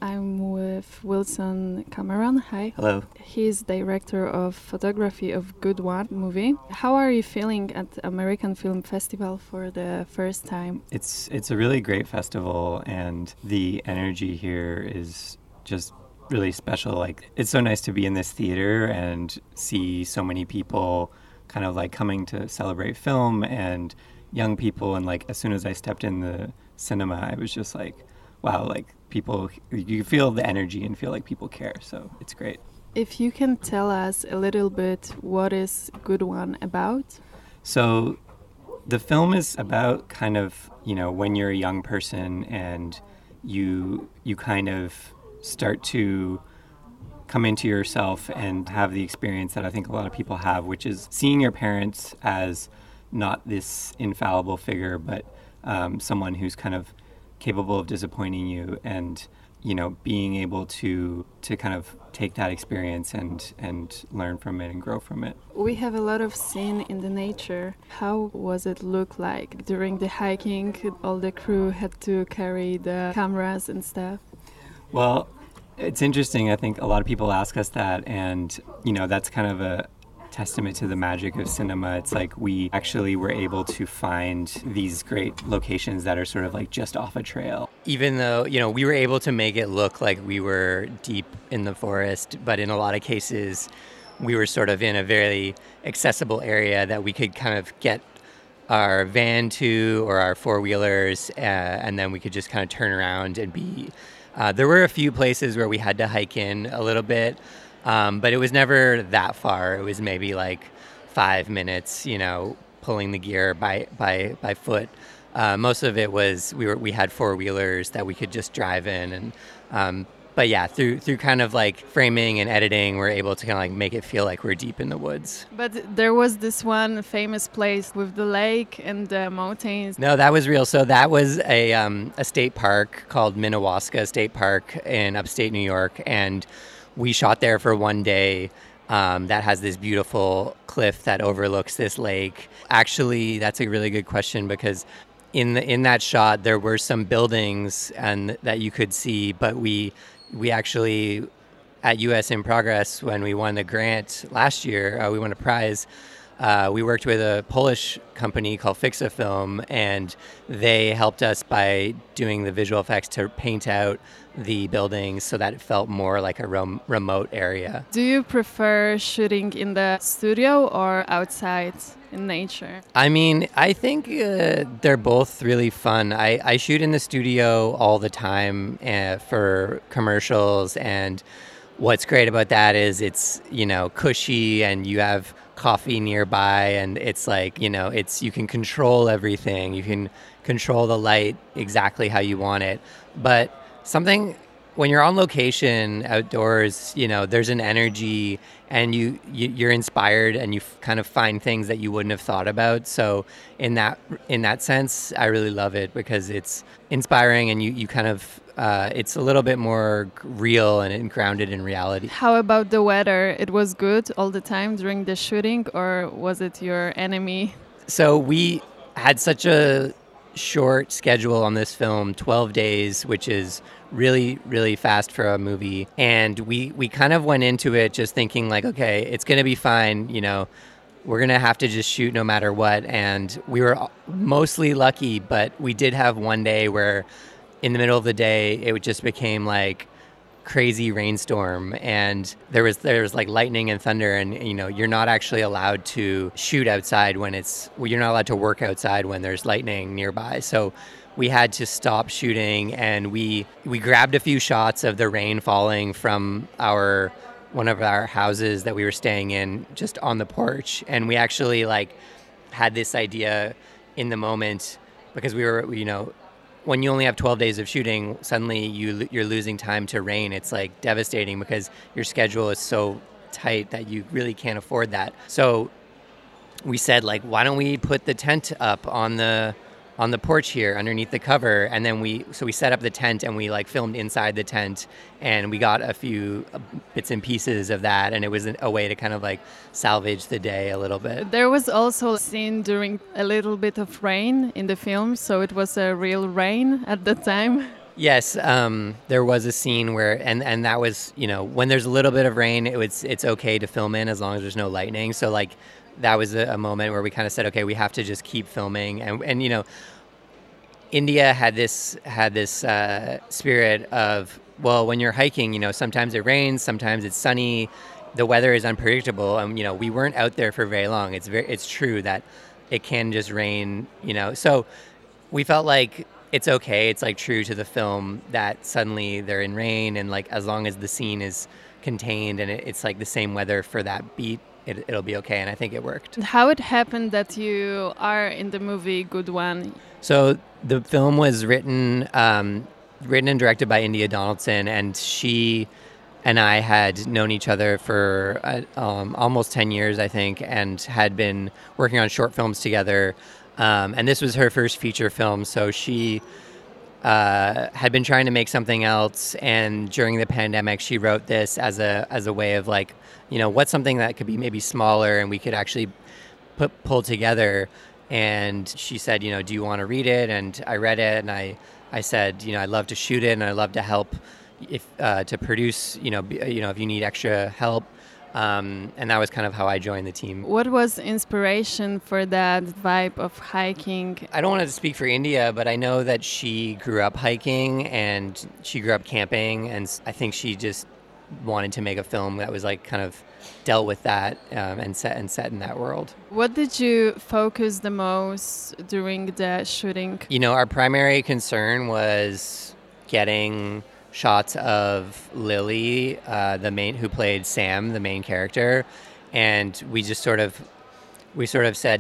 I'm with Wilson Cameron. Hi. Hello. He's director of photography of Good One movie. How are you feeling at the American Film Festival for the first time? It's a really great festival, and the energy here is just really special. Like, it's so nice to be in this theater and see so many people kind of like coming to celebrate film and young people. And like, as soon as I stepped in the cinema, I was just like, wow, like people, you feel the energy and feel like people care. So it's great. If you can tell us a little bit what is Good One about? So the film is about kind of, when you're a young person and you kind of start to come into yourself and have the experience that I think a lot of people have, which is seeing your parents as not this infallible figure, but someone who's kind of capable of disappointing you, and being able to kind of take that experience and learn from it and grow from it. We have a lot of scene in the nature. How was it look like during the hiking? All the crew had to carry the cameras and stuff. Well, it's interesting. I think a lot of people ask us that, and that's kind of a testament to the magic of cinema. It's like we actually were able to find these great locations that are sort of like just off a trail. Even though, we were able to make it look like we were deep in the forest, but in a lot of cases, we were sort of in a very accessible area that we could kind of get our van to, or our four-wheelers, and then we could just kind of turn around and be. There were a few places where we had to hike in a little bit, but it was never that far. It was maybe like 5 minutes, pulling the gear by foot. Most of it was we had four-wheelers that we could just drive in, and but yeah, through kind of like framing and editing, we're able to kind of like make it feel like we're deep in the woods. But there was this one famous place with the lake and the mountains. No, that was real. So that was a state park called Minnewaska State Park in upstate New York, and we shot there for one day. That has this beautiful cliff that overlooks this lake. Actually, that's a really good question, because in that shot there were some buildings and that you could see, but we actually, at US in Progress, when we won the grant last year, we won a prize. We worked with a Polish company called Fixa Film, and they helped us by doing the visual effects to paint out the buildings so that it felt more like a remote area. Do you prefer shooting in the studio or outside in nature? I mean, I think they're both really fun. I shoot in the studio all the time for commercials, and what's great about that is it's, cushy, and you have coffee nearby, and it's like, you can control everything. You can control the light exactly how you want it. But when you're on location outdoors, there's an energy, and you're inspired, and you kind of find things that you wouldn't have thought about. So in that sense, I really love it, because it's inspiring, and you kind of it's a little bit more real and grounded in reality. How about the weather? It was good all the time during the shooting, or was it your enemy? So we had such a short schedule on this film, 12 days, which is really, really fast for a movie. And we kind of went into it just thinking like, okay, it's going to be fine. We're going to have to just shoot no matter what. And we were mostly lucky, but we did have one day where in the middle of the day, it just became like crazy rainstorm, and there was like lightning and thunder, and you're not actually allowed to shoot outside you're not allowed to work outside when there's lightning nearby. So we had to stop shooting, and we grabbed a few shots of the rain falling from one of our houses that we were staying in just on the porch, and we actually like had this idea in the moment, because we were when you only have 12 days of shooting, suddenly you're losing time to rain. It's like devastating, because your schedule is so tight that you really can't afford that. So we said, like, why don't we put the tent up on the porch here underneath the cover? And then we set up the tent, and we like filmed inside the tent, and we got a few bits and pieces of that, and it was a way to kind of like salvage the day a little bit. There was also a scene during a little bit of rain in the film, so it was a real rain at the time. Yes, there was a scene where, and that was, when there's a little bit of rain, it's okay to film in as long as there's no lightning. So like, that was a moment where we kind of said, okay, we have to just keep filming, and India had this spirit of, well, when you're hiking, sometimes it rains, sometimes it's sunny, the weather is unpredictable, and we weren't out there for very long. It's true that it can just rain, so we felt like it's okay. It's like true to the film that suddenly they're in rain, and like as long as the scene is contained and it's like the same weather for that beat, it'll be okay. And I think it worked. How it happened that you are in the movie Good One? So the film was written and directed by India Donaldson, and she and I had known each other for almost 10 years, I think, and had been working on short films together. And this was her first feature film, so she had been trying to make something else. And during the pandemic, she wrote this as a way of like, what's something that could be maybe smaller and we could actually pull together. And she said, do you want to read it? And I read it, and I said, I'd love to shoot it, and I'd love to help if to produce, if you need extra help. And that was kind of how I joined the team. What was inspiration for that vibe of hiking? I don't want to speak for India, but I know that she grew up hiking and she grew up camping, and I think she just wanted to make a film that was like kind of dealt with that and set in that world. What did you focus the most during the shooting? Our primary concern was getting shots of Lily, who played Sam, the main character, and we sort of said,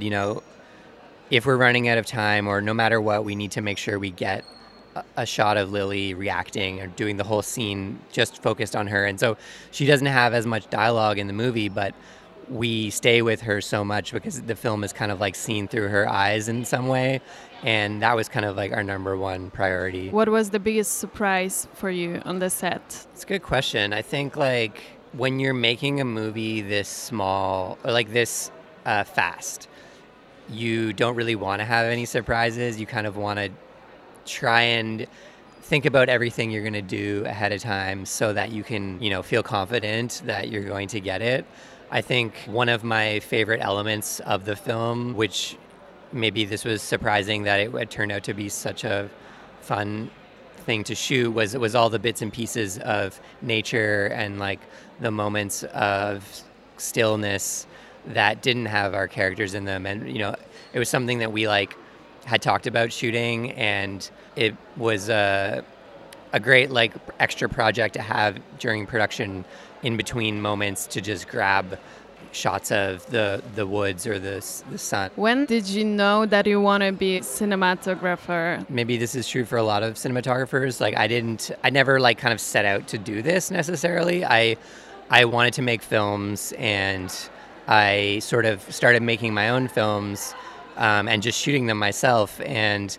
if we're running out of time or no matter what, we need to make sure we get a shot of Lily reacting or doing the whole scene just focused on her. And so she doesn't have as much dialogue in the movie, but we stay with her so much because the film is kind of like seen through her eyes in some way. And that was kind of like our number one priority. What was the biggest surprise for you on the set? It's a good question. I think like when you're making a movie this small or like this fast, you don't really want to have any surprises. You kind of want to try and think about everything you're going to do ahead of time so that you can, feel confident that you're going to get it. I think one of my favorite elements of the film, which maybe this was surprising that it turned out to be such a fun thing to shoot, was all the bits and pieces of nature and like the moments of stillness that didn't have our characters in them. And, it was something that we like had talked about shooting, and it was a great like extra project to have during production in between moments to just grab shots of the woods or the sun. When did you know that you want to be a cinematographer? Maybe this is true for a lot of cinematographers. Like I never like kind of set out to do this necessarily. I wanted to make films, and I sort of started making my own films and just shooting them myself. And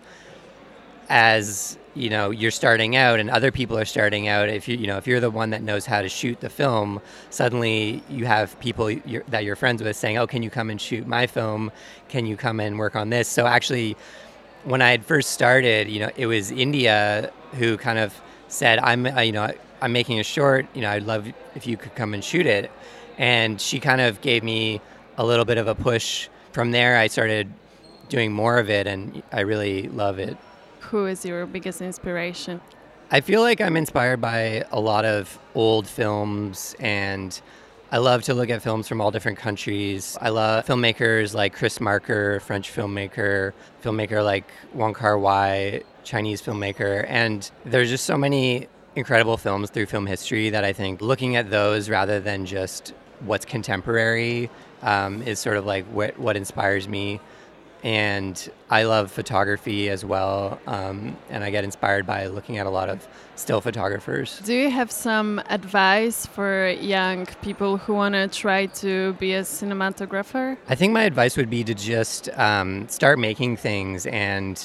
as you're starting out and other people are starting out, if you're the one that knows how to shoot the film, suddenly you have people that you're friends with saying, oh, can you come and shoot my film? Can you come and work on this? So actually, when I had first started, it was India who kind of said, I'm making a short, I'd love if you could come and shoot it. And she kind of gave me a little bit of a push. From there, I started doing more of it, and I really love it. Who is your biggest inspiration? I feel like I'm inspired by a lot of old films, and I love to look at films from all different countries. I love filmmakers like Chris Marker, French filmmaker like Wong Kar-wai, Chinese filmmaker, and there's just so many incredible films through film history that I think looking at those rather than just what's contemporary is sort of like what inspires me. And I love photography as well, and I get inspired by looking at a lot of still photographers. Do you have some advice for young people who want to try to be a cinematographer? I think my advice would be to just start making things, and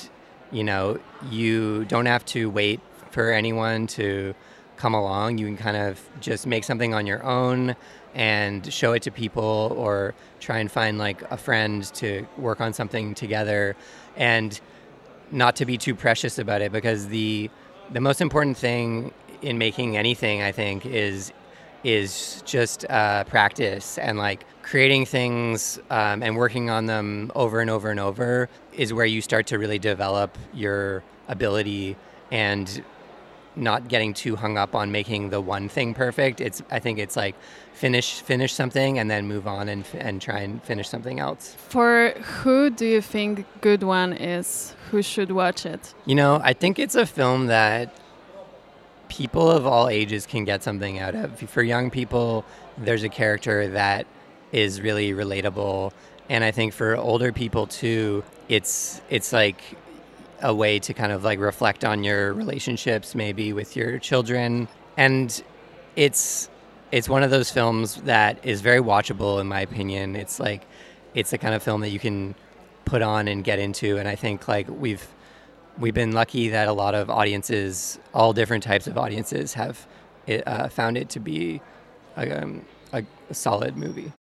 you don't have to wait for anyone to come along. You can kind of just make something on your own and show it to people, or try and find like a friend to work on something together, and not to be too precious about it, because the The most important thing in making anything, I think, is just practice, and like creating things and working on them over and over and over is where you start to really develop your ability, and not getting too hung up on making the one thing perfect. I think it's like finish something and then move on and try and finish something else. For who do you think Good One is? Who should watch it? I think it's a film that people of all ages can get something out of. For young people, there's a character that is really relatable, and I think for older people too, it's like a way to kind of like reflect on your relationships, maybe with your children. And it's one of those films that is very watchable, in my opinion. It's the kind of film that you can put on and get into, and I think like we've been lucky that a lot of audiences, all different types of audiences, have found it to be a solid movie.